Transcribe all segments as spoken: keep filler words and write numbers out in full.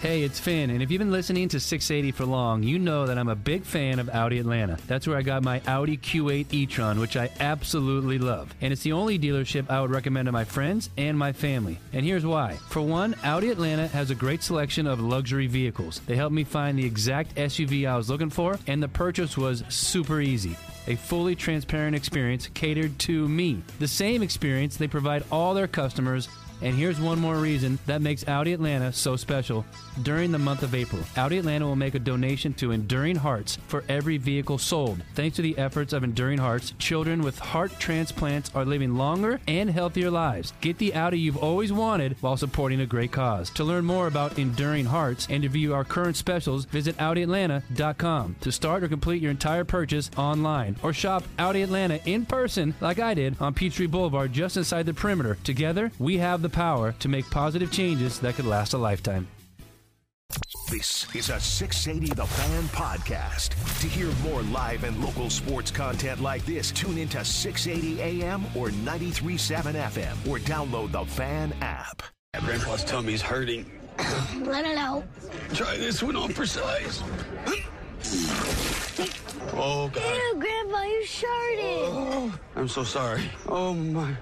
Hey, it's Finn, and if you've been listening to six eighty for long, you know that I'm a big fan of Audi Atlanta. That's where I got my Audi Q eight e-tron, which I absolutely love. And it's the only dealership I would recommend to my friends and my family. And here's why. For one, Audi Atlanta has a great selection of luxury vehicles. They helped me find the exact S U V I was looking for, and the purchase was super easy. A fully transparent experience catered to me. The same experience they provide all their customers. And here's one more reason that makes Audi Atlanta so special. During the month of April, Audi Atlanta will make a donation to Enduring Hearts for every vehicle sold. Thanks to the efforts of Enduring Hearts, children with heart transplants are living longer and healthier lives. Get the Audi you've always wanted while supporting a great cause. To learn more about Enduring Hearts and to view our current specials, visit Audi Atlanta dot com. To start or complete your entire purchase online, or shop Audi Atlanta in person like I did on Peachtree Boulevard just inside the perimeter. Together, we have the power to make positive changes that could last a lifetime. This is a six eighty The Fan podcast. To hear more live and local sports content like this, tune into six eighty A M or ninety-three point seven F M or download the Fan app. Grandpa's tummy's hurting. Let it out. Try this one on for size. Oh, God. Ew, Grandpa, you sharted. Oh, I'm so sorry. Oh, my.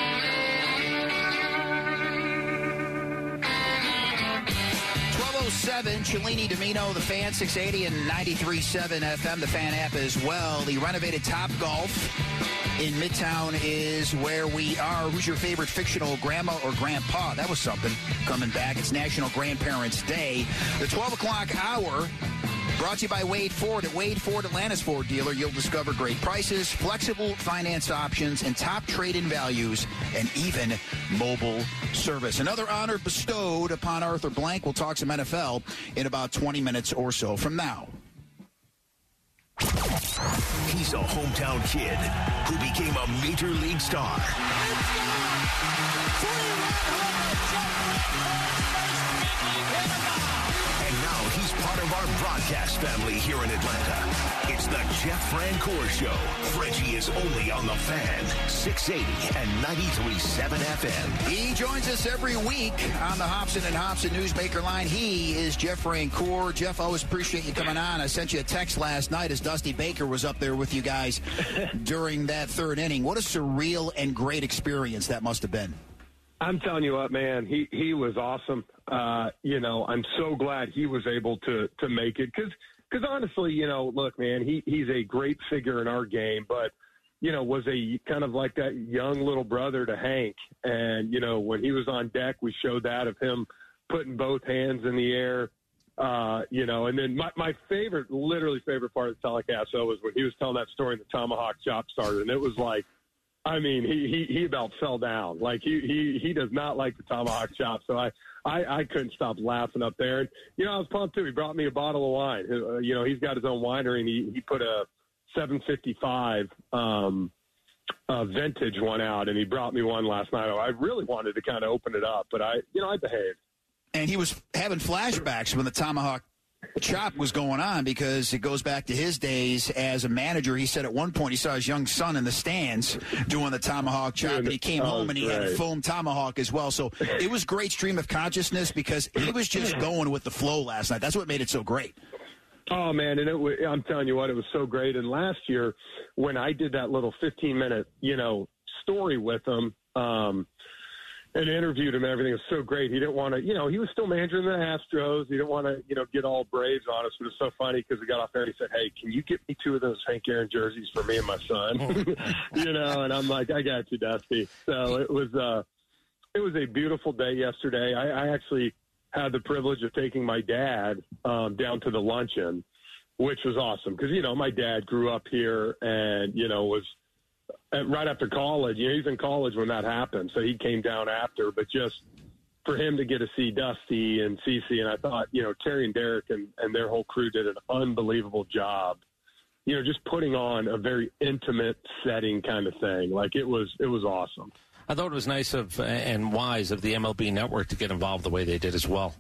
seven, Cellini, Domino, the Fan, six eighty and ninety-three point seven F M, the Fan app as well. The renovated Top Golf in Midtown is where we are. Who's your favorite fictional grandma or grandpa? That was something coming back. It's National Grandparents' Day. The twelve o'clock hour brought to you by Wade Ford. At Wade Ford, Atlanta's Ford dealer, you'll discover great prices, flexible finance options, and top trade-in values, and even mobile service. Another honor bestowed upon Arthur Blank. We'll talk some N F L in about twenty minutes or so from now. He's a hometown kid who became a major league star. And now he's part of our broadcast family here in Atlanta. It's the Jeff Francoeur Show. Frenchie is only on the Fan, six eighty and ninety-three point seven F M. He joins us every week on the Hobson and Hobson Newsmaker line. He is Jeff Francoeur. Jeff, I always appreciate you coming on. I sent you a text last night as Dusty Baker was up there with you guys during that third inning. What a surreal and great experience that must have been. I'm telling you what, man, he, he was awesome. Uh, you know, I'm so glad he was able to to make it because because honestly, you know, look, man, he he's a great figure in our game, but you know, was a kind of like that young little brother to Hank. And you know, when he was on deck, we showed that of him putting both hands in the air. Uh, you know, and then my, my favorite, literally favorite part of the telecast though was when he was telling that story in the Tomahawk Chop started, and it was like. I mean, he, he, he about fell down. Like, he, he, he does not like the tomahawk chop. So I, I, I couldn't stop laughing up there. And, you know, I was pumped, too. He brought me a bottle of wine. Uh, you know, he's got his own winery, and he, he put a seven fifty-five um, uh, vintage one out, and he brought me one last night. I really wanted to kind of open it up, but I, you know, I behaved. And he was having flashbacks when the Tomahawk Chop was going on because it goes back to his days as a manager. He said at one point he saw his young son in the stands doing the Tomahawk Chop, and he came oh, home and he great. had a foam tomahawk as well. So it was great stream of consciousness because he was just going with the flow last night. That's what made it so great. Oh, man, and it, I'm telling you what, it was so great. And last year when I did that little fifteen-minute, you know, story with him, um, and interviewed him and everything. It was so great. He didn't want to, you know, he was still managing the Astros. He didn't want to, you know, get all Braves on us. But it was so funny because we got off there and he said, hey, can you get me two of those Hank Aaron jerseys for me and my son? you know, and I'm like, I got you, Dusty. So it was, uh, it was a beautiful day yesterday. I, I actually had the privilege of taking my dad um, down to the luncheon, which was awesome. Because, you know, my dad grew up here and, you know, was, right after college, you know, he's in college when that happened, so he came down after. But just for him to get to see Dusty and Cece, and I thought, you know, Terry and Derek and, and their whole crew did an unbelievable job. You know, just putting on a very intimate setting kind of thing. Like it was, it was awesome. I thought it was nice of and wise of the M L B Network to get involved the way they did as well.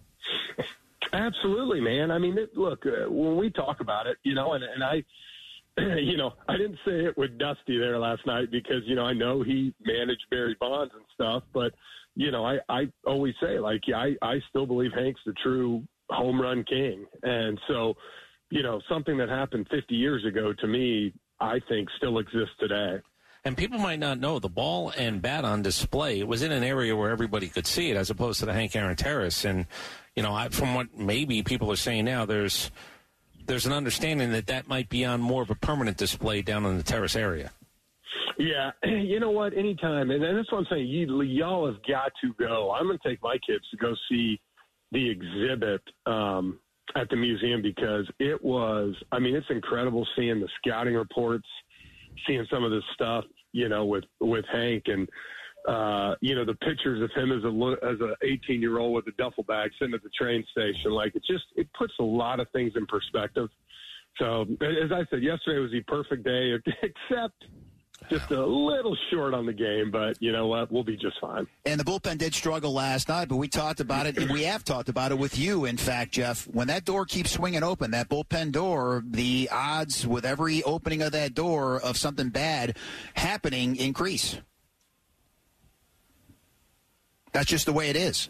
Absolutely, man. I mean, it, look, uh, when we talk about it, you know, and, and I. You know, I didn't say it with Dusty there last night because, you know, I know he managed Barry Bonds and stuff, but, you know, I, I always say, like, yeah, I, I still believe Hank's the true home run king. And so, you know, something that happened fifty years ago to me, I think still exists today. And people might not know the ball and bat on display. It was in an area where everybody could see it, as opposed to the Hank Aaron Terrace. And you know, I, from what maybe people are saying now, there's there's an understanding that that might be on more of a permanent display down in the terrace area. Yeah, you know what? Anytime, and that's what I'm saying. You, y'all have got to go. I'm going to take my kids to go see the exhibit um, at the museum, because it was. I mean, it's incredible seeing the scouting reports, seeing some of this stuff, you know, with with Hank, and uh, you know, the pictures of him as a as a eighteen year old with a duffel bag sitting at the train station. Like, it just it puts a lot of things in perspective. So, as I said, yesterday was the perfect day, except just a little short on the game, but you know what? We'll be just fine. And the bullpen did struggle last night, but we talked about it, and we have talked about it with you, in fact, Jeff. When that door keeps swinging open, that bullpen door, the odds with every opening of that door of something bad happening increase. That's just the way it is.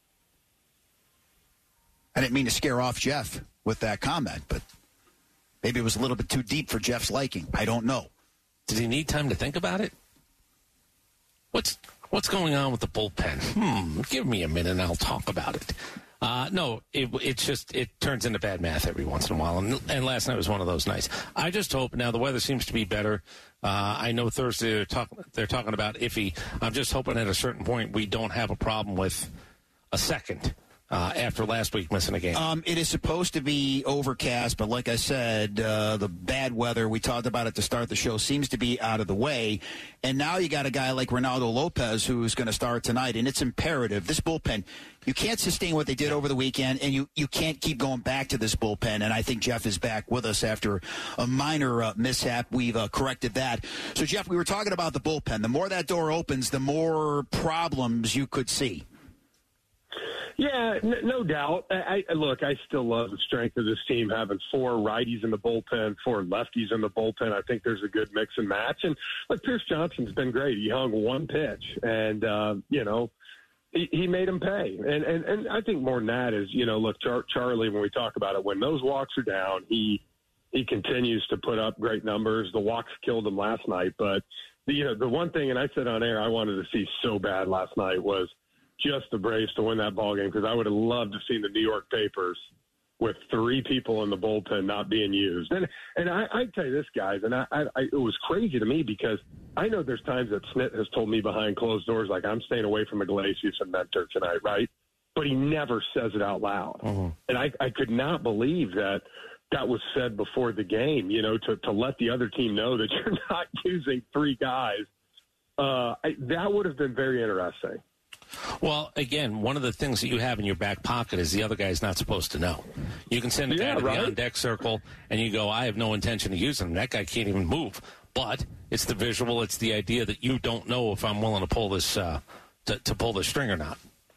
I didn't mean to scare off Jeff with that comment, but maybe it was a little bit too deep for Jeff's liking. I don't know. Did he need time to think about it? What's what's going on with the bullpen? Hmm, give me a minute and I'll talk about it. Uh, no, it, it's just, it turns into bad math every once in a while, and, and last night was one of those nights. I just hope, now the weather seems to be better. Uh, I know Thursday they're, talk, they're talking about iffy. I'm just hoping at a certain point we don't have a problem with a second. Uh, after last week missing a game. Um, it is supposed to be overcast, but like I said, uh, the bad weather, we talked about it to start the show, seems to be out of the way. And now you got a guy like Ronaldo Lopez who's going to start tonight, and it's imperative. This bullpen, you can't sustain what they did over the weekend, and you, you can't keep going back to this bullpen. And I think Jeff is back with us after a minor uh, mishap. We've uh, corrected that. So, Jeff, we were talking about the bullpen. The more that door opens, the more problems you could see. Yeah, n- no doubt. I, I look, I still love the strength of this team, having four righties in the bullpen, four lefties in the bullpen. I think there's a good mix and match. And look, Pierce Johnson's been great. He hung one pitch, and uh, you know, he, he made him pay. And, and and I think more than that is, you know, look, Char- Charlie, when we talk about it, when those walks are down, he he continues to put up great numbers. The walks killed him last night, but the, you know, the one thing, and I said on air, I wanted to see so bad last night was just the Braves to win that ball game, because I would have loved to see the New York papers with three people in the bullpen not being used. And and I, I tell you this, guys, and I, I, I it was crazy to me, because I know there's times that Snit has told me behind closed doors, like, I'm staying away from Iglesias and Mentor tonight, right? But he never says it out loud. Mm-hmm. And I, I could not believe that that was said before the game, you know, to, to let the other team know that you're not using three guys. Uh, I, that would have been very interesting. Well, again, one of the things that you have in your back pocket is the other guy's not supposed to know. You can send a guy yeah, to right? the on-deck circle, and you go, I have no intention of using him. That guy can't even move. But it's the visual, it's the idea that you don't know if I'm willing to pull this uh, to, to pull this string or not.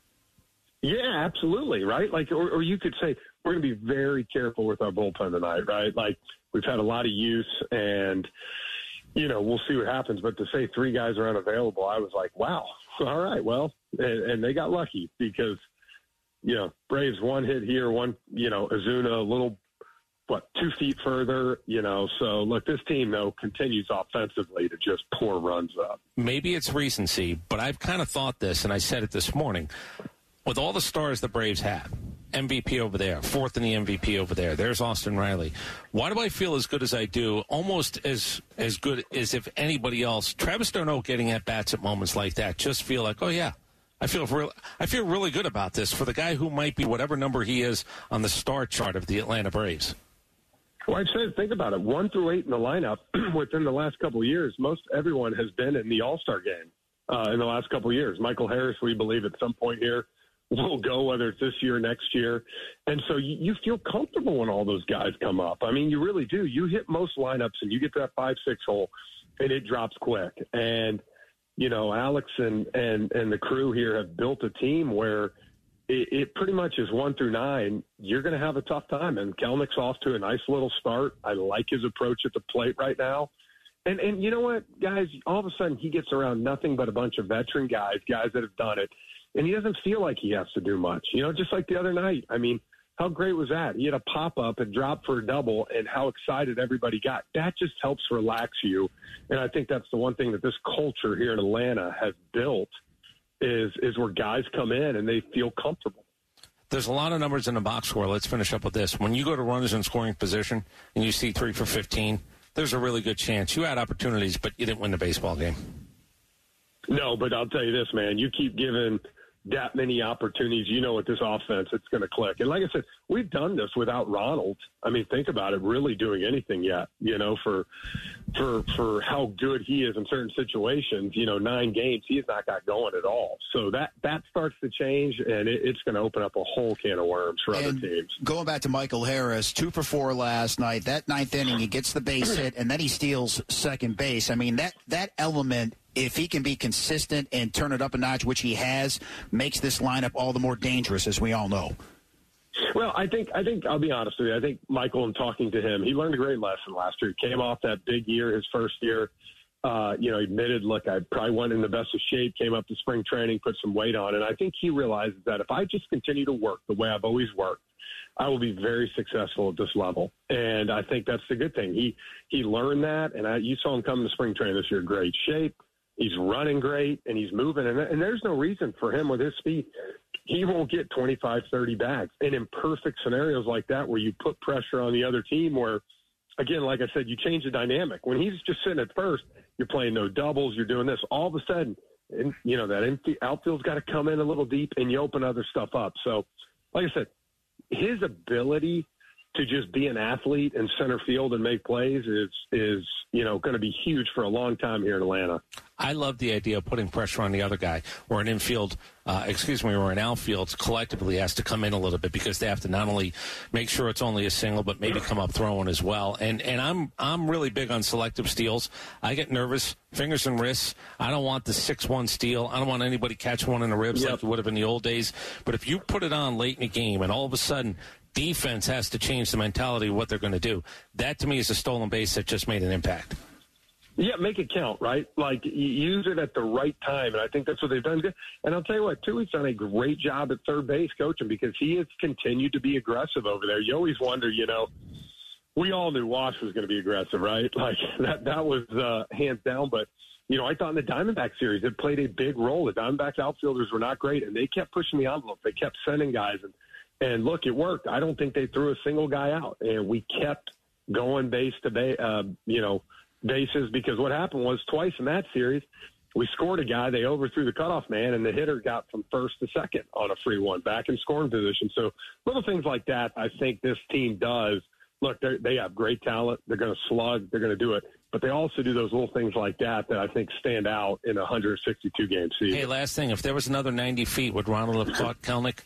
Yeah, absolutely, right? Like, or, or you could say, we're going to be very careful with our bullpen tonight, right? Like, we've had a lot of use, and, you know, we'll see what happens. But to say three guys are unavailable, I was like, wow, all right, well, and, and they got lucky, because, you know, Braves one hit here, one, you know, Azuna a little, what, two feet further, you know. So, look, this team, though, continues offensively to just pour runs up. Maybe it's recency, but I've kind of thought this, and I said it this morning. With all the stars the Braves have, M V P over there, fourth in the M V P over there, there's Austin Riley. Why do I feel as good as I do, almost as as good as if anybody else? Travis d'Arnaud getting at bats at moments like that, just feel like, oh, yeah, I feel real, I feel really good about this for the guy who might be whatever number he is on the star chart of the Atlanta Braves. Well, I'd say, think about it. One through eight in the lineup within the last couple of years, most everyone has been in the All-Star game uh, in the last couple of years. Michael Harris, we believe at some point here, will go, whether it's this year or next year. And so you, you feel comfortable when all those guys come up. I mean, you really do. You hit most lineups and you get to that five, six hole and it drops quick. And, you know, Alex and, and, and the crew here have built a team where it, it pretty much is one through nine. You're going to have a tough time. And Kelnick's off to a nice little start. I like his approach at the plate right now. And, and you know what, guys, all of a sudden he gets around nothing but a bunch of veteran guys, guys that have done it. And he doesn't feel like he has to do much, you know, just like the other night. I mean, How great was that? He had a pop-up and drop for a double, and how excited everybody got. That just helps relax you. And I think that's the one thing that this culture here in Atlanta has built is is where guys come in and they feel comfortable. There's a lot of numbers in the box score. Let's finish up with this. When you go to runners in scoring position and you see three for fifteen, there's a really good chance you had opportunities, but you didn't win the baseball game. No, but I'll tell you this, man. You keep giving that many opportunities, you know, with this offense, it's going to click. And like I said, we've done this without Ronald. I mean, think about it, really doing anything yet, you know, for for for how good he is in certain situations. You know, nine games, he has not got going at all. So that, that starts to change, and it, it's going to open up a whole can of worms for and other teams. Going back to Michael Harris, two for four last night. That ninth inning, he gets the base hit, and then he steals second base. I mean, that, that element, if he can be consistent and turn it up a notch, which he has, makes this lineup all the more dangerous, as we all know. Well, I think I think I'll be honest with you. I think Michael, in talking to him, he learned a great lesson last year. He came off that big year, his first year. Uh, you know, he admitted, look, I probably wasn't in the best of shape. Came up to spring training, put some weight on, and I think he realizes that if I just continue to work the way I've always worked, I will be very successful at this level. And I think that's the good thing. He he learned that, and I, you saw him come to spring training this year, great shape. He's running great, and he's moving, and, and there's no reason for him with his speed. He won't get twenty-five, thirty bags. And in perfect scenarios like that where you put pressure on the other team where, again, like I said, you change the dynamic. When he's just sitting at first, you're playing no doubles, you're doing this. All of a sudden, and, you know, that empty outfield's got to come in a little deep, and you open other stuff up. So, like I said, his ability to just be an athlete in center field and make plays is, is you know, going to be huge for a long time here in Atlanta. I love the idea of putting pressure on the other guy, or an infield, uh, excuse me, or an outfield collectively has to come in a little bit because they have to not only make sure it's only a single, but maybe come up throwing as well. And and I'm I'm really big on selective steals. I get nervous, fingers and wrists. I don't want the six one steal. I don't want anybody catch one in the ribs yep. like you would have in the old days. But if you put it on late in the game and all of a sudden defense has to change the mentality of what they're going to do, that to me is a stolen base that just made an impact. Yeah, make it count, right? Like, you use it at the right time, and I think that's what they've done. And I'll tell you what, too, he's done a great job at third base coaching because he has continued to be aggressive over there. You always wonder, you know, we all knew Wash was going to be aggressive, right? Like, that that was uh, hands down. But, you know, I thought in the Diamondback series it played a big role. The Diamondbacks outfielders were not great, and they kept pushing the envelope. They kept sending guys, and, and look, it worked. I don't think they threw a single guy out, and we kept going base to base, uh, you know, bases, because what happened was twice in that series, we scored a guy, they overthrew the cutoff man, and the hitter got from first to second on a free one, back in scoring position. So little things like that, I think this team does. Look, they have great talent. They're going to slug. They're going to do it. But they also do those little things like that that I think stand out in a one hundred sixty-two game season. Hey, last thing, if there was another ninety feet, would Ronald have caught Kelenic?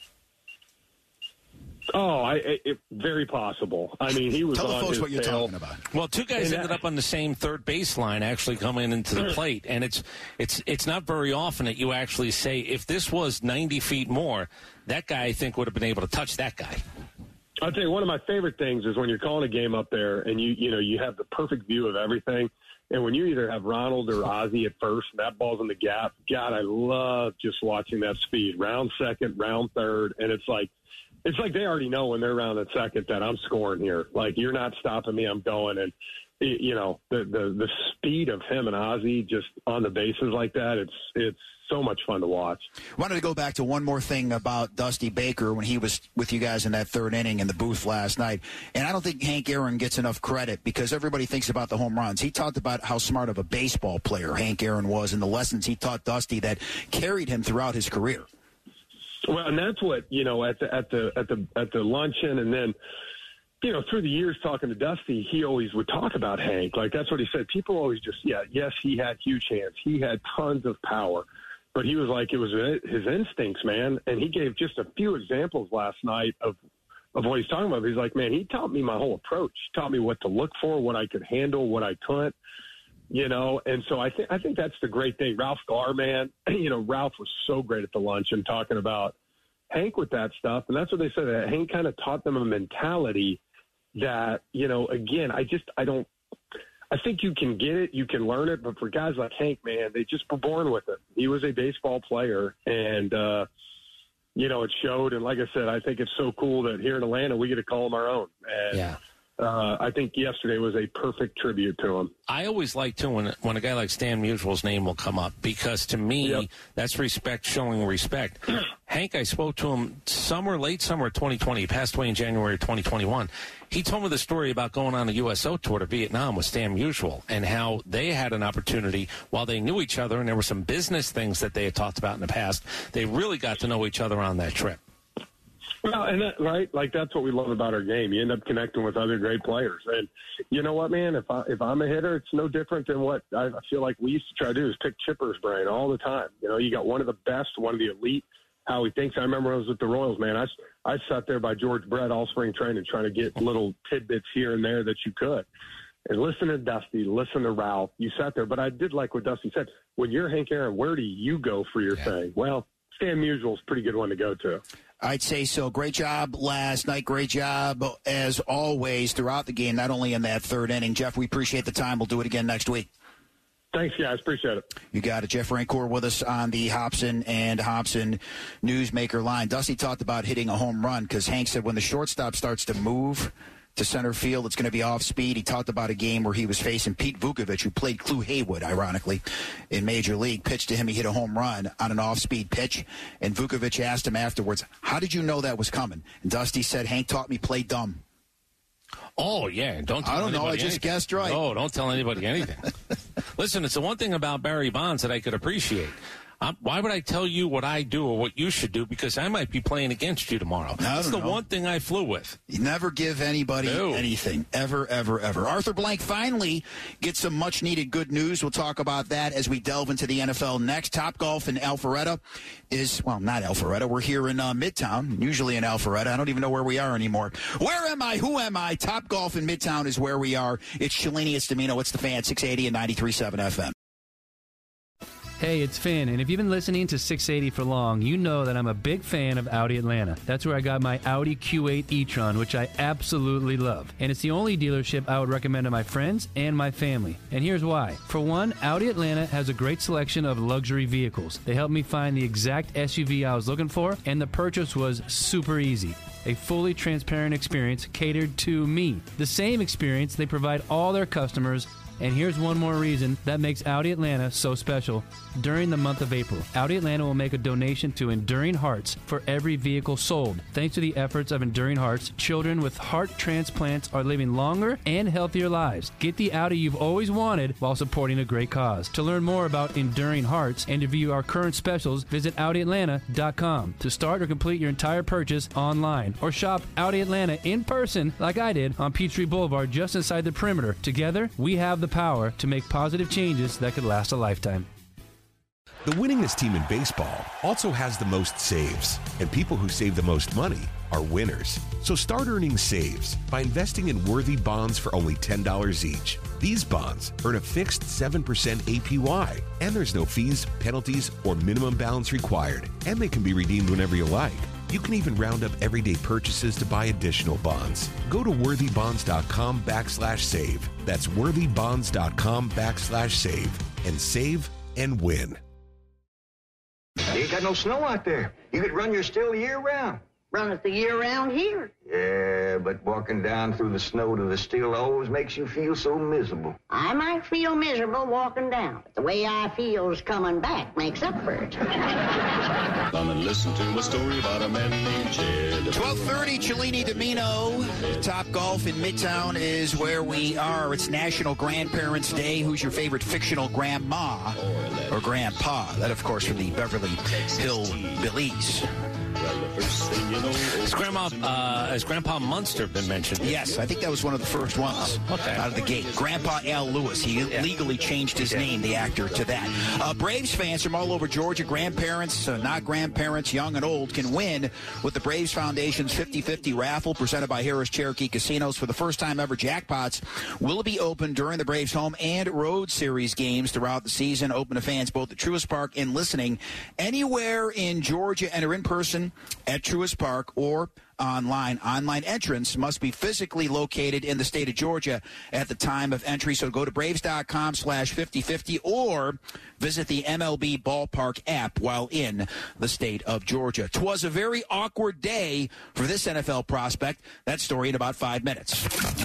Oh, I, it, very possible. I mean, he was Tell on the folks his what you're tail. talking about. Well, two guys And ended that, up on the same third baseline actually coming into the plate, and it's it's it's not very often that you actually say, if this was ninety feet more, that guy, I think, would have been able to touch that guy. I'll tell you, one of my favorite things is when you're calling a game up there and you you know you have the perfect view of everything, and when you either have Ronald or Ozzie at first, and that ball's in the gap, God, I love just watching that speed. Round second, round third, and it's like, It's like they already know when they're around at second that I'm scoring here. Like, you're not stopping me, I'm going. And, you know, the the, the speed of him and Ozzie just on the bases like that, it's it's so much fun to watch. Wanted to go back to one more thing about Dusty Baker when he was with you guys in that third inning in the booth last night. And I don't think Hank Aaron gets enough credit because everybody thinks about the home runs. He talked about how smart of a baseball player Hank Aaron was and the lessons he taught Dusty that carried him throughout his career. Well, and that's what, you know, at the at the at the at the luncheon, and then, you know, through the years talking to Dusty, he always would talk about Hank. Like, that's what he said. People always just, yeah, yes, he had huge hands. He had tons of power. But he was like, it was his instincts, man. And he gave just a few examples last night of, of what he's talking about. He's like, man, he taught me my whole approach. He taught me what to look for, what I could handle, what I couldn't. You know, and so I think I think that's the great thing. Ralph Garr, man, you know, Ralph was so great at the luncheon talking about Hank with that stuff. And that's what they said. That Hank kind of taught them a mentality that, you know, again, I just I don't I think you can get it, you can learn it. But for guys like Hank, man, they just were born with it. He was a baseball player. And, uh, you know, it showed. And like I said, I think it's so cool that here in Atlanta we get to call them our own. And, yeah. Uh, I think yesterday was a perfect tribute to him. I always like, too, when, when a guy like Stan Musial's name will come up, because to me, yep. that's respect showing respect. Hank, I spoke to him summer, late summer of twenty twenty. He passed away in January of twenty twenty-one. He told me the story about going on a U S O tour to Vietnam with Stan Musial and how they had an opportunity while they knew each other, and there were some business things that they had talked about in the past. They really got to know each other on that trip. Well, and that, right, like that's what we love about our game. You end up connecting with other great players, and you know what, man? If I if I'm a hitter, it's no different than what I feel like we used to try to do is pick Chipper's brain all the time. You know, you got one of the best, one of the elite. How he thinks. I remember when I was with the Royals, man. I I sat there by George Brett all spring training, trying to get little tidbits here and there that you could. And listen to Dusty, listen to Ralph. You sat there, but I did like what Dusty said. When you're Hank Aaron, where do you go for your yeah. thing? Well, Stan Musial's a pretty good one to go to. I'd say so. Great job last night. Great job, as always, throughout the game, not only in that third inning. Jeff, we appreciate the time. We'll do it again next week. Thanks, guys. Appreciate it. You got it. Jeff Rancourt with us on the Hobson and Hobson Newsmaker line. Dusty talked about hitting a home run because Hank said when the shortstop starts to move to center field, it's going to be off speed. He talked about a game where he was facing Pete Vukovich, who played Clu Haywood, ironically, in Major League. Pitched to him. He hit a home run on an off-speed pitch. And Vukovich asked him afterwards, how did you know that was coming? And Dusty said, Hank taught me play dumb. Oh, yeah. Don't tell I don't know. I anything. just guessed right. No, don't tell anybody anything. Listen, it's the one thing about Barry Bonds that I could appreciate. Um, why would I tell you what I do or what you should do? Because I might be playing against you tomorrow. That's the know. one thing I flew with. You never give anybody no. anything. Ever, ever, ever. Arthur Blank finally gets some much-needed good news. We'll talk about that as we delve into the N F L next. Topgolf in Alpharetta is, well, not Alpharetta. We're here in uh, Midtown, usually in Alpharetta. I don't even know where we are anymore. Where am I? Who am I? Topgolf in Midtown is where we are. It's Shalini, it's Domino, it's the Fan, six eighty and ninety-three point seven F M. Hey, it's Finn, and if you've been listening to six eighty for long, you know that I'm a big fan of Audi Atlanta. That's where I got my Audi Q eight e-tron, which I absolutely love. And it's the only dealership I would recommend to my friends and my family. And here's why. For one, Audi Atlanta has a great selection of luxury vehicles. They helped me find the exact S U V I was looking for, and the purchase was super easy. A fully transparent experience catered to me. The same experience they provide all their customers. And here's one more reason that makes Audi Atlanta so special. During the month of April, Audi Atlanta will make a donation to Enduring Hearts for every vehicle sold. Thanks to the efforts of Enduring Hearts, children with heart transplants are living longer and healthier lives. Get the Audi you've always wanted while supporting a great cause. To learn more about Enduring Hearts and to view our current specials, visit Audi Atlanta dot com. To start or complete your entire purchase online, or shop Audi Atlanta in person like I did on Peachtree Boulevard just inside the perimeter. Together, we have the power to make positive changes that could last a lifetime. The winningest team in baseball also has the most saves, and people who save the most money are winners. So start earning saves by investing in Worthy bonds for only ten dollars each. These bonds earn a fixed seven percent A P Y, and there's no fees, penalties, or minimum balance required, and they can be redeemed whenever you like. You can even round up everyday purchases to buy additional bonds. Go to worthybonds.com backslash save. That's worthybonds.com backslash save. And save and win. You ain't got no snow out there. You could run your still year round. Run it the year round here. Yeah, but walking down through the snow to the still always makes you feel so miserable. I might feel miserable walking down, but the way I feels coming back makes up for it. Come and listen to a story about a man named Jed. twelve thirty, Cellini Domino. Topgolf in Midtown is where we are. It's National Grandparents' Day. Who's your favorite fictional grandma or grandpa? That, of course, from the Beverly Hillbillies. Has Grandma, uh, has Grandpa Munster been mentioned? Yes, I think that was one of the first ones okay. out of the gate. Grandpa Al Lewis. He yeah. legally changed his yeah. name, the actor, to that. Uh, Braves fans from all over Georgia, grandparents, uh, not grandparents, young and old, can win with the Braves Foundation's fifty-fifty raffle presented by Harris Cherokee Casinos. For the first time ever, jackpots will be open during the Braves home and road series games throughout the season. Open to fans both at Truist Park and listening anywhere in Georgia and are in person at Truist Park or online. Online entrance must be physically located in the state of Georgia at the time of entry. So go to braves.com slash 5050 or visit the M L B Ballpark app while in the state of Georgia. 'Twas a very awkward day for this N F L prospect. That story in about five minutes.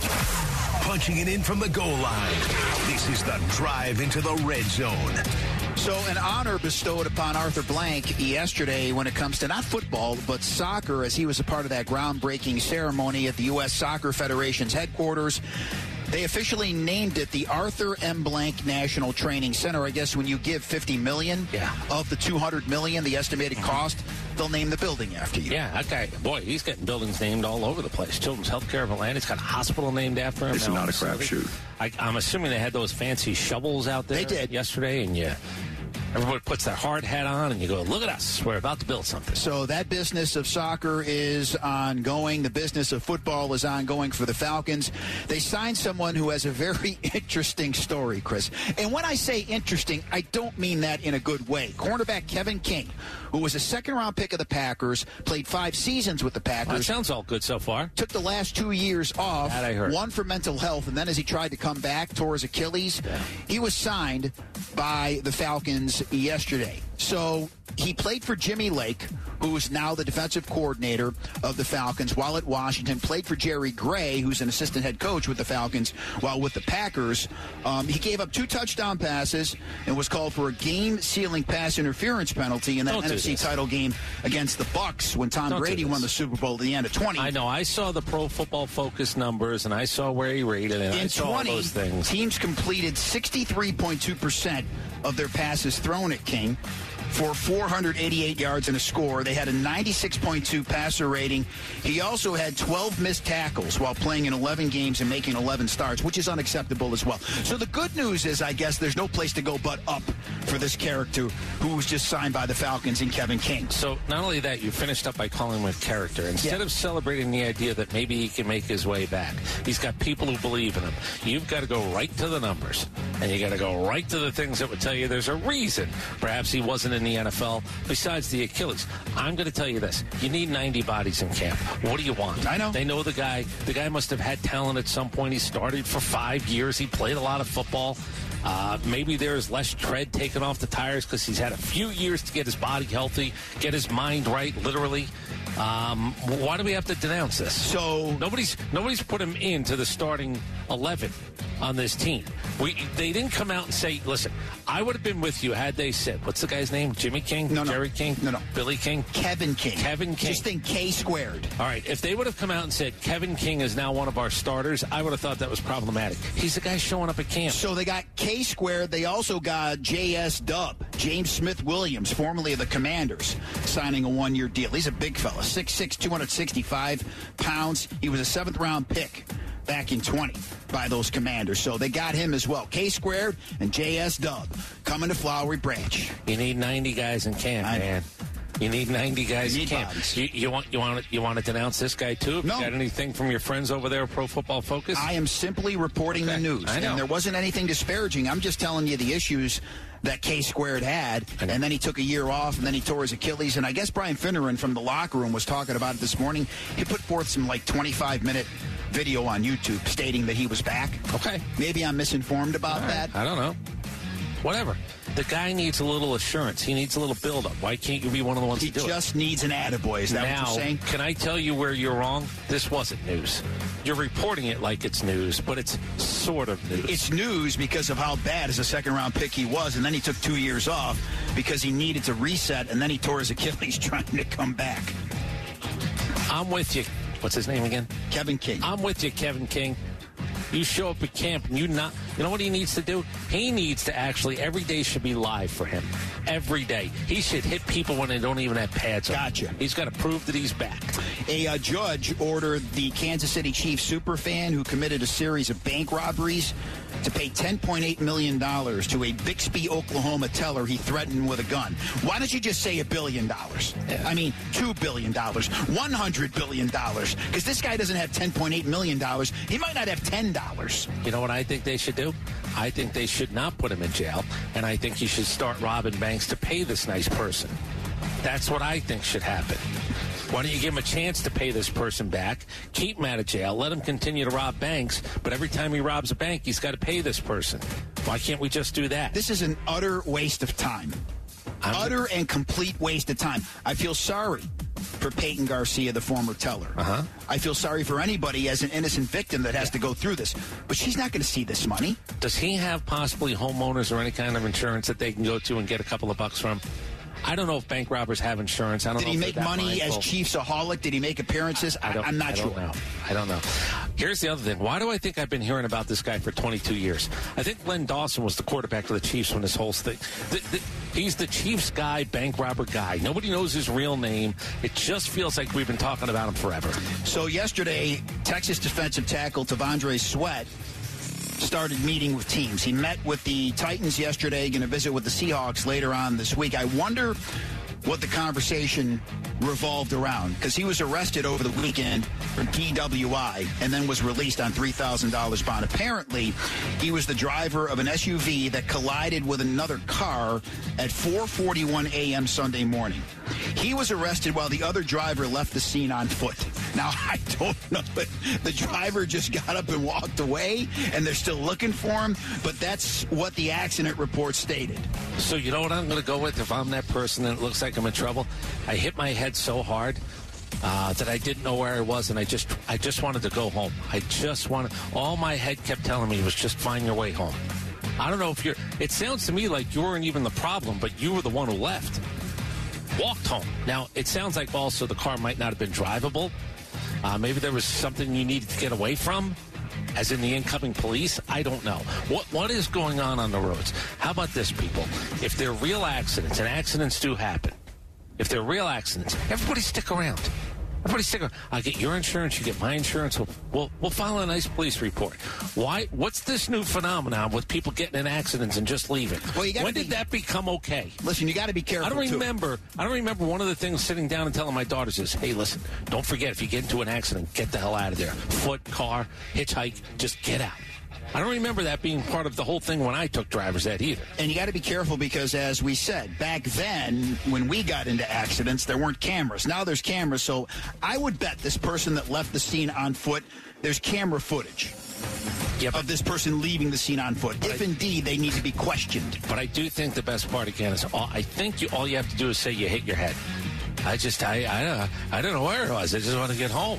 Punching it in from the goal line. This is the drive into the red zone. So an honor bestowed upon Arthur Blank yesterday when it comes to not football, but soccer, as he was a part of that groundbreaking ceremony at the U S Soccer Federation's headquarters. They officially named it the Arthur M. Blank National Training Center. I guess when you give fifty million dollars yeah. of the two hundred million dollars, the estimated cost, they'll name the building after you. Yeah, that guy, boy, he's getting buildings named all over the place. Children's Healthcare of Atlanta, he's got a hospital named after him. It's not a crapshoot. I'm assuming they had those fancy shovels out there they did. yesterday, and yeah. Everybody puts their hard hat on, and you go, look at us. We're about to build something. So that business of soccer is ongoing. The business of football is ongoing for the Falcons. They signed someone who has a very interesting story, Chris. And when I say interesting, I don't mean that in a good way. Cornerback Kevin King, who was a second-round pick of the Packers, played five seasons with the Packers. Well, that sounds all good so far. Took the last two years off. That I heard. One for mental health, and then as he tried to come back, tore his Achilles. Yeah. He was signed by the Falcons yesterday. So he played for Jimmy Lake, who is now the defensive coordinator of the Falcons while at Washington, played for Jerry Gray, who's an assistant head coach with the Falcons while with the Packers. Um, he gave up two touchdown passes and was called for a game-sealing pass interference penalty in that Don't N F C title game against the Bucs when Tom Don't Brady won the Super Bowl at the end of twenty. I know. I saw the Pro Football Focus numbers, and I saw where he rated, and in I saw twenty, all those things. Teams completed sixty-three point two percent of their passes thrown at King for four hundred eighty-eight yards and a score. They had a ninety-six point two passer rating. He also had twelve missed tackles while playing in eleven games and making eleven starts, which is unacceptable as well. So the good news is, I guess, there's no place to go but up for this character who was just signed by the Falcons in Kevin King. So not only that, you finished up by calling him a character. Instead yeah. of celebrating the idea that maybe he can make his way back, he's got people who believe in him. You've got to go right to the numbers, and you got to go right to the things that would tell you there's a reason perhaps he wasn't in the N F L besides the Achilles. I'm going to tell you this. You need ninety bodies in camp. What do you want? I know. They know the guy. The guy must have had talent at some point. He started for five years. He played a lot of football. Uh, maybe there's less tread taken off the tires because he's had a few years to get his body healthy, get his mind right, literally. Um, why do we have to denounce this? So nobody's nobody's put him into the starting eleven on this team. We they didn't come out and say, listen, I would have been with you had they said, what's the guy's name? Jimmy King? No, no. Jerry King? No, no. Billy King? Kevin King. Kevin King. Just think K squared. All right. If they would have come out and said, Kevin King is now one of our starters, I would have thought that was problematic. He's the guy showing up at camp. So they got K squared. They also got J S Dub, James Smith Williams, formerly of the Commanders, signing a one-year deal. He's a big fella, six six, two hundred sixty-five pounds. He was a seventh-round pick back in twenty by those Commanders. So they got him as well. K squared and J S Dub coming to Flowery Branch. You need ninety guys in camp, I man. You need ninety guys you in camp. You, you want you want you want to denounce this guy too? Have no. You got anything from your friends over there at Pro Football Focus? I am simply reporting okay. the news. I know. And there wasn't anything disparaging. I'm just telling you the issues that K squared had, and then he took a year off, and then he tore his Achilles. And I guess Brian Finneran from the locker room was talking about it this morning. He put forth some like twenty-five minute video on YouTube stating that he was back. Okay. Maybe I'm misinformed about right. that. I don't know. Whatever. The guy needs a little assurance. He needs a little build-up. Why can't you be one of the ones he to do it? He just needs an attaboy. Is that now, what you're saying? Can I tell you where you're wrong? This wasn't news. You're reporting it like it's news, but it's sort of news. It's news because of how bad as a second-round pick he was, and then he took two years off because he needed to reset, and then he tore his Achilles trying to come back. I'm with you. What's his name again? Kevin King. I'm with you, Kevin King. You show up at camp and you not, you know what he needs to do? He needs to actually, every day should be live for him. Every day. He should hit people when they don't even have pads on. Gotcha. He's got to prove that he's back. A uh, judge ordered the Kansas City Chiefs superfan who committed a series of bank robberies to pay ten point eight million dollars to a Bixby, Oklahoma teller he threatened with a gun. Why don't you just say a billion dollars? Yeah. I mean, two billion dollars, one hundred billion dollars, because this guy doesn't have ten point eight million dollars. He might not have ten dollars. You know what I think they should do? I think they should not put him in jail, and I think he should start robbing banks to pay this nice person. That's what I think should happen. Why don't you give him a chance to pay this person back, keep him out of jail, let him continue to rob banks, but every time he robs a bank, he's got to pay this person. Why can't we just do that? This is an utter waste of time. I'm utter and complete waste of time. I feel sorry for Peyton Garcia, the former teller. Uh-huh. I feel sorry for anybody as an innocent victim that has to go through this. But she's not going to see this money. Does he have possibly homeowners or any kind of insurance that they can go to and get a couple of bucks from? I don't know if bank robbers have insurance. I don't Did know he if make they're that money mindful. as Chiefs-aholic? Did he make appearances? I, I I'm not I sure. Don't know. I don't know. Here's the other thing. Why do I think I've been hearing about this guy for twenty-two years? I think Len Dawson was the quarterback of the Chiefs when this whole thing. The, the, he's the Chiefs guy, bank robber guy. Nobody knows his real name. It just feels like we've been talking about him forever. So yesterday, Texas defensive tackle T'Vondre Sweat started meeting with teams. He met with the Titans yesterday, going to visit with the Seahawks later on this week. I wonder what the conversation revolved around, because he was arrested over the weekend for D W I and then was released on three thousand dollars bond. Apparently, he was the driver of an S U V that collided with another car at four forty-one a.m. Sunday morning. He was arrested while the other driver left the scene on foot. Now, I don't know if the driver just got up and walked away and they're still looking for him, but that's what the accident report stated. So you know what I'm going to go with if I'm that person and it looks like I'm in trouble? I hit my head so hard uh, that I didn't know where I was, and I just I just wanted to go home. I just wanted, all my head kept telling me was just find your way home. I don't know if you're, it sounds to me like you weren't even the problem, but you were the one who left. Walked home. Now, it sounds like also the car might not have been drivable. Uh, maybe there was something you needed to get away from, as in the incoming police. I don't know. What What is going on on the roads? How about this, people? If they're real accidents, and accidents do happen, if they're real accidents, everybody stick around. Everybody stick around. I'll get your insurance, you get my insurance. We'll, we'll, we'll file a nice police report. Why? What's this new phenomenon with people getting in accidents and just leaving? Well, you gotta when be, did that become okay? Listen, you got to be careful. I don't too. remember. I don't remember one of the things sitting down and telling my daughters is, "Hey, listen, don't forget if you get into an accident, get the hell out of there. Foot, car, hitchhike, just get out." I don't remember that being part of the whole thing when I took driver's ed either. And you got to be careful because, as we said, back then when we got into accidents, there weren't cameras. Now there's cameras. So I would bet this person that left the scene on foot, there's camera footage yep. of this person leaving the scene on foot, if I, indeed they need to be questioned. But I do think the best part, again, is all, I think you, all you have to do is say you hit your head. I just, I, I, I don't know where it was. I just want to get home.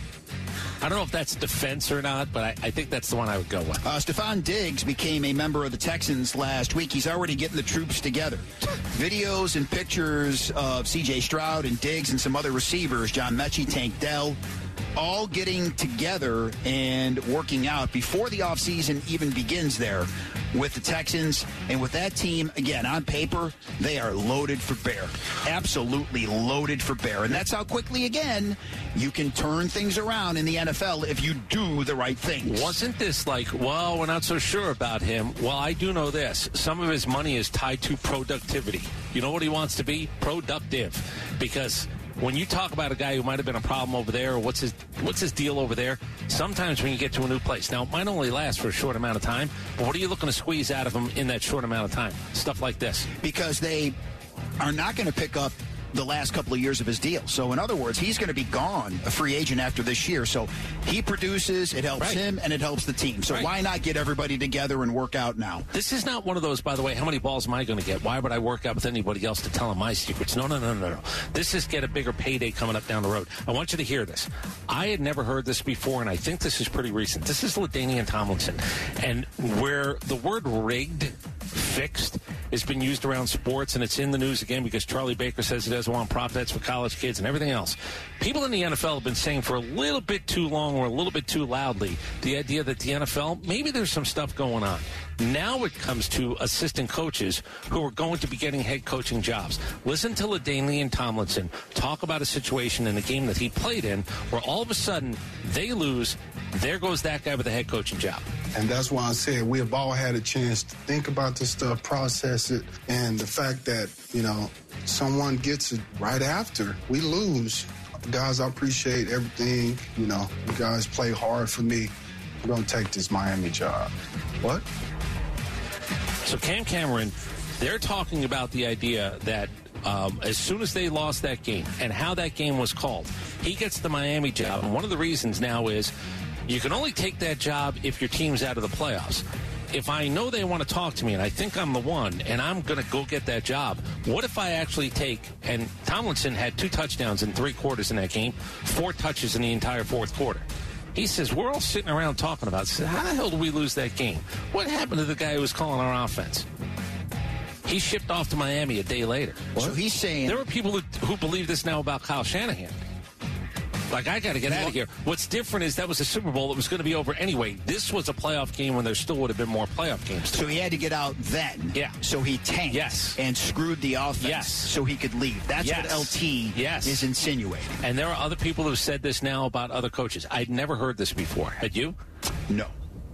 I don't know if that's defense or not, but I, I think that's the one I would go with. Uh, Stephon Diggs became a member of the Texans last week. He's already getting the troops together. Videos and pictures of C J Stroud and Diggs and some other receivers, John Mechie, Tank Dell, all getting together and working out before the offseason even begins there with the Texans. And with that team, again, on paper, they are loaded for bear. Absolutely loaded for bear. And that's how quickly, again, you can turn things around in the N F L if you do the right things. Wasn't this like, well, we're not so sure about him? Well, I do know this. Some of his money is tied to productivity. You know what he wants to be? Productive. Because when you talk about a guy who might have been a problem over there, or what's his what's his deal over there, sometimes when you get to a new place, now it might only last for a short amount of time, but what are you looking to squeeze out of him in that short amount of time? Stuff like this. Because they are not going to pick up the last couple of years of his deal. So, in other words, he's going to be gone, a free agent after this year. So he produces, it helps right. him, and it helps the team. So right. why not get everybody together and work out now? This is not one of those, by the way, how many balls am I going to get? Why would I work out with anybody else to tell them my secrets? No, no, no, no, no. This is get a bigger payday coming up down the road. I want you to hear this. I had never heard this before, and I think this is pretty recent. This is LaDainian Tomlinson. And where the word rigged, fixed, has been used around sports, and it's in the news again because Charlie Baker says he doesn't want prop bets for college kids and everything else. People in the N F L have been saying for a little bit too long or a little bit too loudly the idea that the N F L, maybe there's some stuff going on. Now it comes to assistant coaches who are going to be getting head coaching jobs. Listen to LaDainian Tomlinson talk about a situation in a game that he played in where all of a sudden they lose. There goes that guy with a head coaching job. And that's why I said we have all had a chance to think about this stuff, process it, and the fact that, you know, someone gets it right after we lose. Guys, I appreciate everything. You know, you guys play hard for me. I'm going to take this Miami job. What? So Cam Cameron, they're talking about the idea that um, as soon as they lost that game and how that game was called, he gets the Miami job. And one of the reasons now is you can only take that job if your team's out of the playoffs. If I know they want to talk to me and I think I'm the one and I'm going to go get that job, what if I actually take, and Tomlinson had two touchdowns in three quarters in that game, four touches in the entire fourth quarter. He says, we're all sitting around talking about it. Said, how the hell did we lose that game? What happened to the guy who was calling our offense? He shipped off to Miami a day later. What? So he's saying... There are people who, who believe this now about Kyle Shanahan. Like, I got to get out of here. What's different is that was a Super Bowl that was going to be over anyway. This was a playoff game when there still would have been more playoff games. So he had to get out then. Yeah. So he tanked. Yes. And screwed the offense. Yes. So he could leave. That's yes. what L T yes. is insinuating. And there are other people who have said this now about other coaches. I'd never heard this before. Had you? No.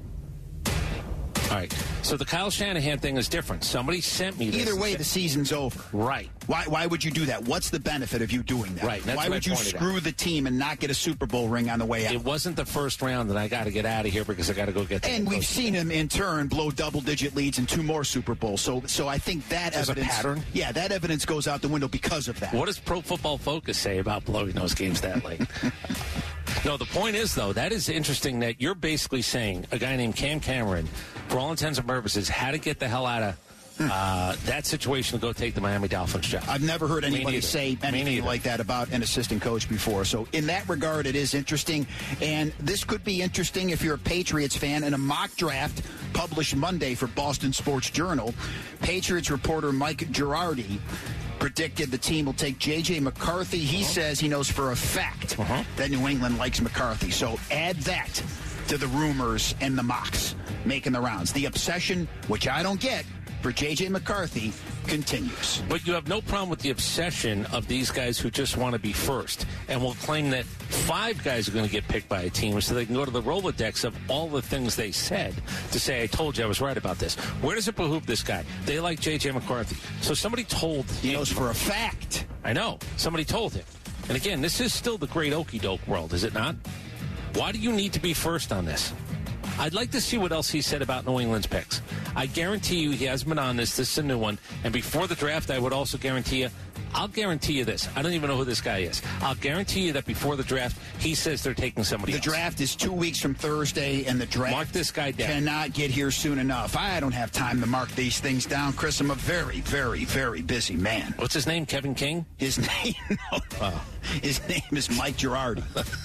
All right. So the Kyle Shanahan thing is different. Somebody sent me this. Either way, the season's over. Right. Why Why would you do that? What's the benefit of you doing that? Right. That's Why what would I you pointed screw out. the team and not get a Super Bowl ring on the way out? It wasn't the first round that I got to get out of here because I got to go get the And we've seen him, in turn, blow double-digit leads in two more Super Bowls. So so I think that There's evidence... a pattern? Yeah, that evidence goes out the window because of that. What does Pro Football Focus say about blowing those games that late? No, the point is, though, that is interesting that you're basically saying a guy named Cam Cameron, for all intents and purposes, had to get the hell out of uh, that situation to go take the Miami Dolphins job. I've never heard anybody say anything like that about an assistant coach before. So in that regard, it is interesting. And this could be interesting if you're a Patriots fan. In a mock draft published Monday for Boston Sports Journal, Patriots reporter Mike Girardi predicted the team will take J J. McCarthy. He uh-huh. says he knows for a fact uh-huh. that New England likes McCarthy. So add that to the rumors and the mocks making the rounds. The obsession, which I don't get, for J J. McCarthy continues. But you have no problem with the obsession of these guys who just want to be first and will claim that five guys are going to get picked by a team so they can go to the Rolodex of all the things they said to say, I told you I was right about this. Where does it behoove this guy? They like J J. McCarthy. So somebody told him. He knows for a fact. I know. Somebody told him. And again, this is still the great okie doke world, is it not? Why do you need to be first on this? I'd like to see what else he said about New England's picks. I guarantee you he hasn't been on this. This is a new one. And before the draft, I would also guarantee you, I'll guarantee you this. I don't even know who this guy is. I'll guarantee you that before the draft, he says they're taking somebody the else. The draft is two weeks from Thursday, and the draft mark this guy down. Cannot get here soon enough. I don't have time to mark these things down, Chris. I'm a very, very, very busy man. What's his name, Kevin King? His name, no. Oh. His name is Mike Girardi.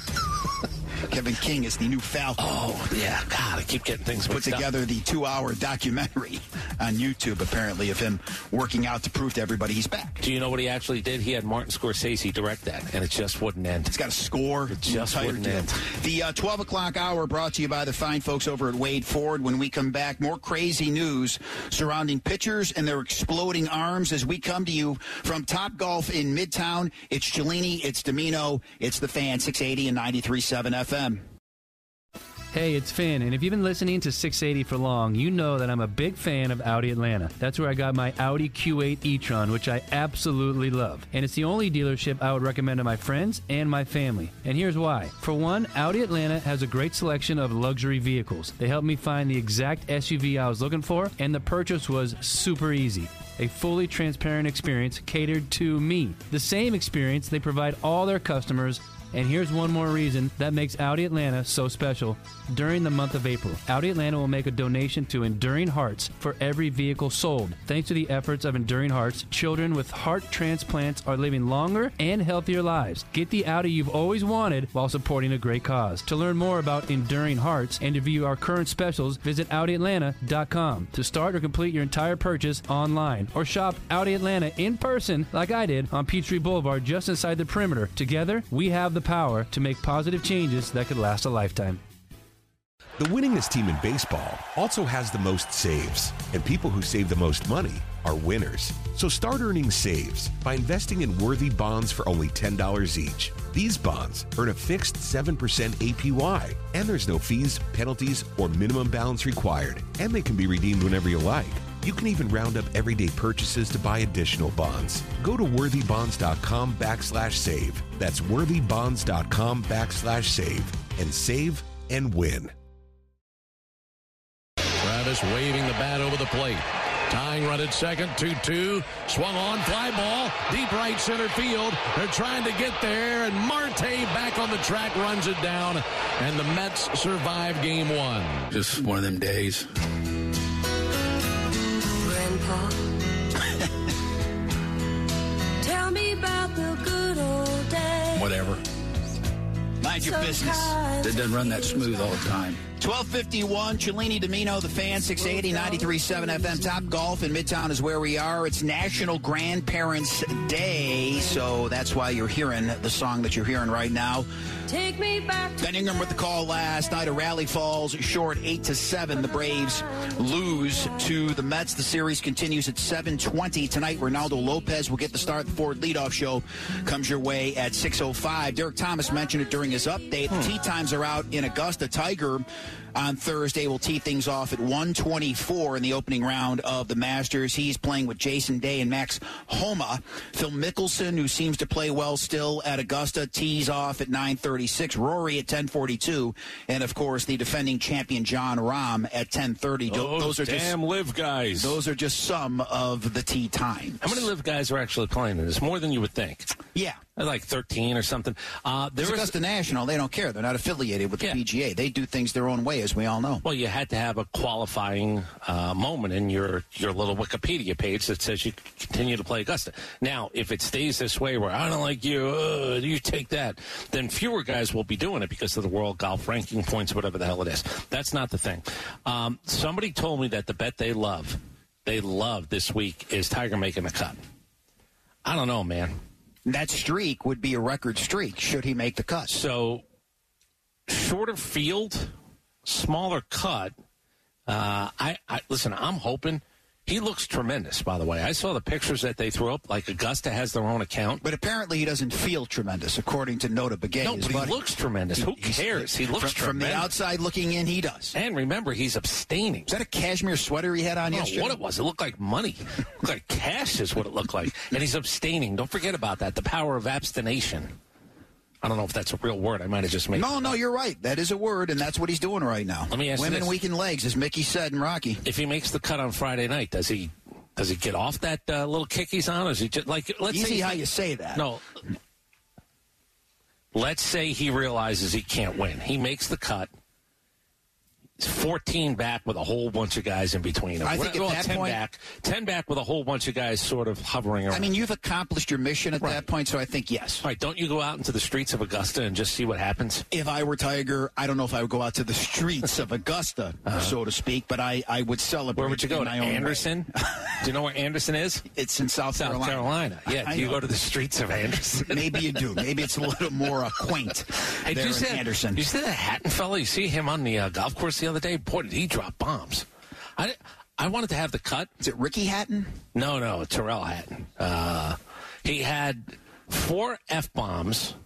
Kevin King is the new Falcon. Oh, yeah. God, I keep getting things put together up. The two-hour documentary on YouTube, apparently, of him working out to prove to everybody he's back. Do you know what he actually did? He had Martin Scorsese direct that, and it just wouldn't end. It's got a score. It just wouldn't deal. end. The uh, twelve o'clock hour brought to you by the fine folks over at Wade Ford. When we come back, more crazy news surrounding pitchers and their exploding arms as we come to you from Topgolf in Midtown. It's Cellini, it's Domino, it's the Fan, six eighty and ninety-three point seven F M. Hey, it's Finn, and if you've been listening to six eighty for long, you know that I'm a big fan of Audi Atlanta. That's where I got my Audi Q eight e-tron, which I absolutely love. And it's the only dealership I would recommend to my friends and my family. And here's why. For one, Audi Atlanta has a great selection of luxury vehicles. They helped me find the exact S U V I was looking for, and the purchase was super easy. A fully transparent experience catered to me. The same experience they provide all their customers. And here's one more reason that makes Audi Atlanta so special. During the month of April, Audi Atlanta will make a donation to Enduring Hearts for every vehicle sold. Thanks to the efforts of Enduring Hearts, children with heart transplants are living longer and healthier lives. Get the Audi you've always wanted while supporting a great cause. To learn more about Enduring Hearts and to view our current specials, visit Audi Atlanta dot com. To start or complete your entire purchase online, or shop Audi Atlanta in person like I did on Peachtree Boulevard just inside the perimeter. Together, we have the power to make positive changes that could last a lifetime. The winningest team in baseball also has the most saves, and people who save the most money are winners. So start earning saves by investing in worthy bonds for only ten dollars each. These bonds earn a fixed seven percent A P Y, and there's no fees, penalties, or minimum balance required, and they can be redeemed whenever you like. You can even round up everyday purchases to buy additional bonds. Go to worthybonds.com backslash save. That's worthybonds.com backslash save. And save and win. Travis waving the bat over the plate. Tying run at second, two two. Swung on, fly ball, deep right center field. They're trying to get there, and Marte back on the track runs it down, and the Mets survive game one. Just one of them days. Grandpa, tell me about the good old days. Whatever. Mind your business. It doesn't run that smooth all the time. twelve fifty-one, Cellini Domino, the Fan, six eighty, ninety-three point seven F M. Top Golf in Midtown is where we are. It's National Grandparents' Day, so that's why you're hearing the song that you're hearing right now. Take me back. Ben Ingram with the call last night. A Rally Falls short eight to seven. The Braves lose to the Mets. The series continues at seven twenty tonight. Ronaldo Lopez will get the start. The Ford leadoff show comes your way at six oh five. Derek Thomas mentioned it during his update. The tee times are out in Augusta. Tiger on Thursday will tee things off at one twenty-four in the opening round of the Masters. He's playing with Jason Day and Max Homa. Phil Mickelson, who seems to play well still at Augusta, tees off at nine thirty-six. Rory at ten forty-two. And, of course, the defending champion John Rahm at ten thirty. Those, those are damn just, live guys. Those are just some of the tee times. How many live guys are actually playing in this? More than you would think. Yeah. Like thirteen or something. Uh, there it's was, Augusta National. They don't care. They're not affiliated with the yeah. P G A. They do things their own way, as we all know. Well, you had to have a qualifying uh, moment in your, your little Wikipedia page that says you continue to play Augusta. Now, if it stays this way where I don't like you, uh, you take that, then fewer guys will be doing it because of the World Golf Ranking points, whatever the hell it is. That's not the thing. Um, somebody told me that the bet they love, they love this week is Tiger making a cut. I don't know, man. That streak would be a record streak should he make the cut. So, shorter field, smaller cut. Uh, I, I listen. I'm hoping he looks tremendous. By the way, I saw the pictures that they threw up. Like Augusta has their own account, but apparently he doesn't feel tremendous, according to Nota Begay. No, but buddy. he looks tremendous. Who cares? He looks from, tremendous. From the outside looking in, he does. And remember, he's abstaining. Is that a cashmere sweater he had on oh, yesterday? What it was? It looked like money. It looked like cash is what it looked like. And he's abstaining. Don't forget about that. The power of abstination. I don't know if that's a real word. I might have just made No, it no, up. You're right. That is a word, and that's what he's doing right now. Let me ask Women you this. weak in legs, as Mickey said in Rocky. If he makes the cut on Friday night, does he does he get off that uh, little kick he's on? Or is he just like let's Easy say how you say that. No. Let's say he realizes he can't win. He makes the cut. He's fourteen back with a whole bunch of guys in between him. I think well, at that ten point, back, ten back with a whole bunch of guys sort of hovering around. I mean, you've accomplished your mission at right. that point, so I think yes. All right, don't you go out into the streets of Augusta and just see what happens? If I were Tiger, I don't know if I would go out to the streets of Augusta, uh-huh. so to speak, but I, I would celebrate. Where would you go? To Anderson? Do you know where Anderson is? It's in South, South Carolina. Carolina. Yeah, I do you know. go to the streets of Anderson? Maybe you do. Maybe it's a little more uh, quaint hey, there you in see Anderson. That, you see that Hatton fella? You see him on the uh, golf course the other day? Boy, did he drop bombs. I, I wanted to have the cut. Is it Ricky Hatton? No, no, Terrell Hatton. Uh, he had four F-bombs,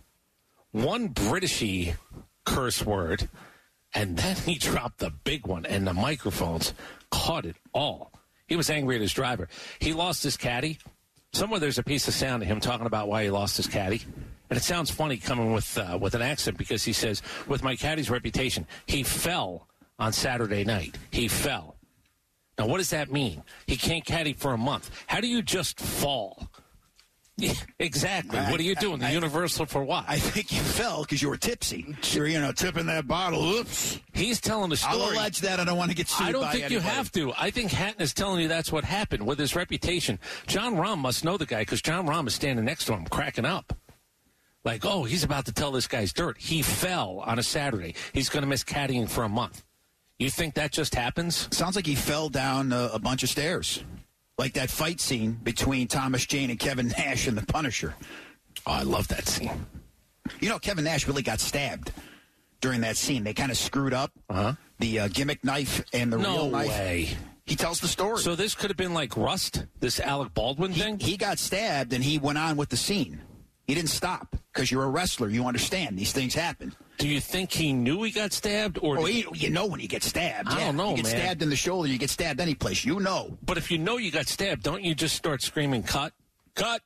one Britishy curse word, and then he dropped the big one, and the microphones caught it all. He was angry at his driver. He lost his caddy. Somewhere there's a piece of sound of him talking about why he lost his caddy. And it sounds funny coming with uh, with an accent because he says, with my caddy's reputation, he fell on Saturday night. He fell. Now, what does that mean? He can't caddy for a month. How do you just fall? Yeah, exactly. I, what are you doing? I, the I, Universal for what? I think you fell because you were tipsy. You're, you know, tipping that bottle. Oops. He's telling the story. I'll allege that. I don't want to get sued I don't by think anybody. you have to. I think Hatton is telling you that's what happened with his reputation. John Rahm must know the guy because John Rahm is standing next to him, cracking up. Like, oh, he's about to tell this guy's dirt. He fell on a Saturday. He's going to miss caddying for a month. You think that just happens? Sounds like he fell down a, a bunch of stairs. Like that fight scene between Thomas Jane and Kevin Nash and the Punisher. Oh, I love that scene. You know, Kevin Nash really got stabbed during that scene. They kind of screwed up uh-huh. the uh, gimmick knife and the no real knife. No way. He tells the story. So this could have been like Rust, this Alec Baldwin he, thing? He got stabbed, and he went on with the scene. He didn't stop because you're a wrestler. You understand these things happen. Do you think he knew he got stabbed? Or oh, he, you know when you get stabbed. I yeah. don't know, You get man. stabbed in the shoulder, you get stabbed any place. You know. But if you know you got stabbed, don't you just start screaming, cut, cut?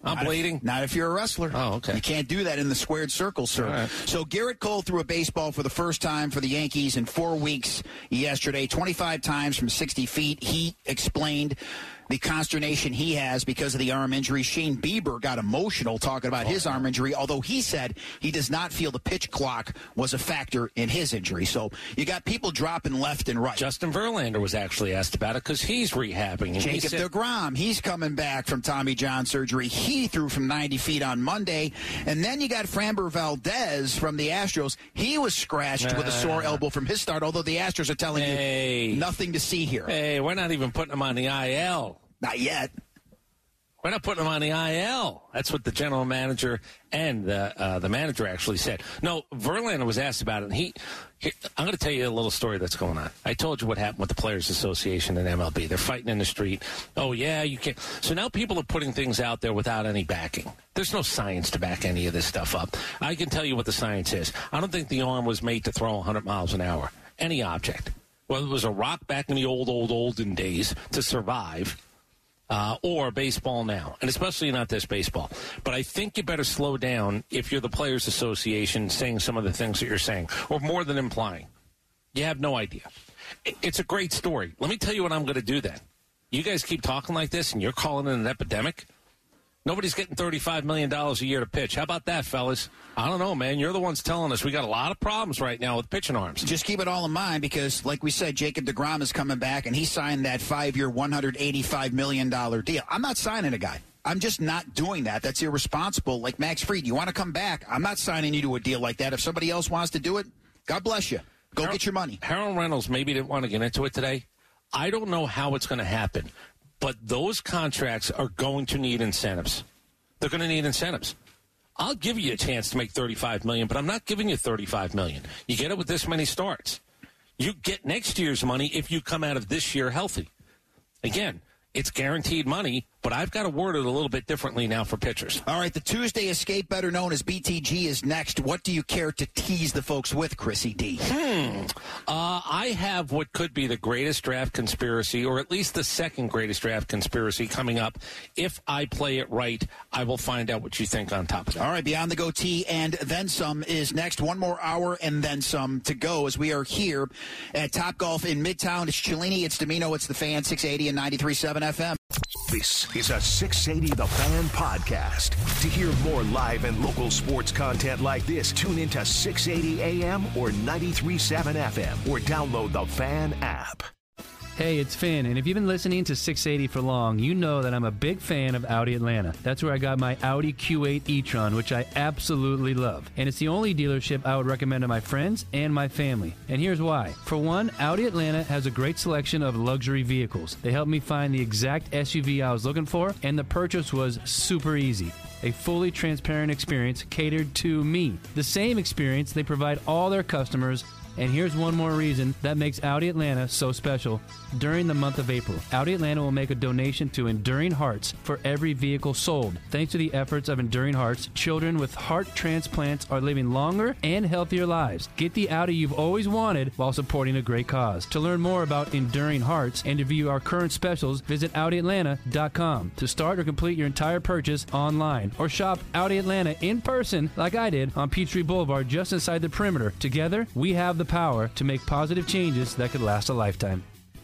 I'm not bleeding? If, not if you're a wrestler. Oh, okay. You can't do that in the squared circle, sir. Right. So Garrett Cole threw a baseball for the first time for the Yankees in four weeks yesterday, twenty-five times from sixty feet. He explained the consternation he has because of the arm injury. Shane Bieber got emotional talking about his arm injury, although he said he does not feel the pitch clock was a factor in his injury. So you got people dropping left and right. Justin Verlander was actually asked about it because he's rehabbing. And Jacob he said, deGrom, he's coming back from Tommy John surgery. He threw from ninety feet on Monday. And then you got Framber Valdez from the Astros. He was scratched uh, with a sore elbow from his start, although the Astros are telling hey, you nothing to see here. Hey, we're not even putting him on the I L. Not yet. We're not putting him on the I L. That's what the general manager and the uh, the manager actually said. No, Verlander was asked about it. And he, he I'm going to tell you a little story that's going on. I told you what happened with the Players Association and M L B. They're fighting in the street. Oh, yeah, you can't. So now people are putting things out there without any backing. There's no science to back any of this stuff up. I can tell you what the science is. I don't think the arm was made to throw one hundred miles an hour. Any object. Whether it was a rock back in the old, old, olden days to survive, Uh, or baseball now, and especially not this baseball. But I think you better slow down if you're the Players Association saying some of the things that you're saying, or more than implying. You have no idea. It's a great story. Let me tell you what I'm going to do then. You guys keep talking like this, and you're calling it an epidemic? Nobody's getting thirty-five million dollars a year to pitch. How about that, fellas? I don't know, man. You're the ones telling us we got a lot of problems right now with pitching arms. Just keep it all in mind because, like we said, Jacob deGrom is coming back, and he signed that five-year, one hundred eighty-five million dollars deal. I'm not signing a guy. I'm just not doing that. That's irresponsible. Like Max Fried, you want to come back? I'm not signing you to a deal like that. If somebody else wants to do it, God bless you. Go Harold, get your money. Harold Reynolds maybe didn't want to get into it today. I don't know how it's going to happen, but those contracts are going to need incentives. They're going to need incentives. I'll give you a chance to make thirty-five million dollars, but I'm not giving you thirty-five million dollars. You get it with this many starts. You get next year's money if you come out of this year healthy. Again, it's guaranteed money, but I've got to word it a little bit differently now for pitchers. All right, the Tuesday Escape, better known as B T G, is next. What do you care to tease the folks with, Chrissy D? Hmm. Uh, I have what could be the greatest draft conspiracy, or at least the second greatest draft conspiracy coming up. If I play it right, I will find out what you think on top of that. All right, Beyond the Goatee and Then Some is next. One more hour and then some to go as we are here at Topgolf in Midtown. It's Cellini, it's Domino, it's the Fan, six eighty and ninety-three point seven F M. This is a six eighty The Fan podcast. To hear more live and local sports content like this, tune into six eighty A M or ninety-three point seven F M or download the Fan app. Hey, it's Finn, and if you've been listening to six eighty for long, you know that I'm a big fan of Audi Atlanta. That's where I got my Audi Q eight e-tron, which I absolutely love. And it's the only dealership I would recommend to my friends and my family. And here's why. For one, Audi Atlanta has a great selection of luxury vehicles. They helped me find the exact S U V I was looking for, and the purchase was super easy. A fully transparent experience catered to me. The same experience they provide all their customers. And here's one more reason that makes Audi Atlanta so special. During the month of April, Audi Atlanta will make a donation to Enduring Hearts for every vehicle sold. Thanks to the efforts of Enduring Hearts, children with heart transplants are living longer and healthier lives. Get the Audi you've always wanted while supporting a great cause. To learn more about Enduring Hearts and to view our current specials, visit Audi Atlanta dot com. To start or complete your entire purchase online, or shop Audi Atlanta in person like I did on Peachtree Boulevard just inside the perimeter. Together, we have the power to make positive changes that could last a lifetime.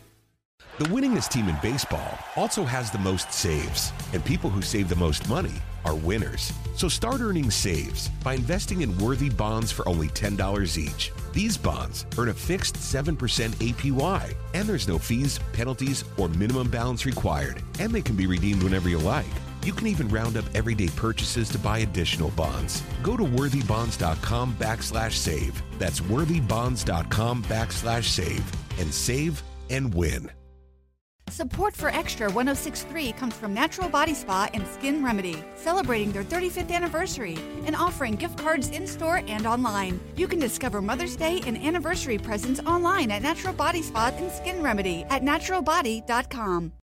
The winningest team in baseball also has the most saves, and people who save the most money are winners. So start earning saves by investing in worthy bonds for only ten dollars each. These bonds earn a fixed seven percent A P Y, and there's no fees, penalties, or minimum balance required, and they can be redeemed whenever you like. You can even round up everyday purchases to buy additional bonds. Go to worthybonds.com backslash save. That's worthybonds.com backslash save and save and win. Support for Extra one oh six point three comes from Natural Body Spa and Skin Remedy, celebrating their thirty-fifth anniversary and offering gift cards in-store and online. You can discover Mother's Day and anniversary presents online at Natural Body Spa and Skin Remedy at natural body dot com.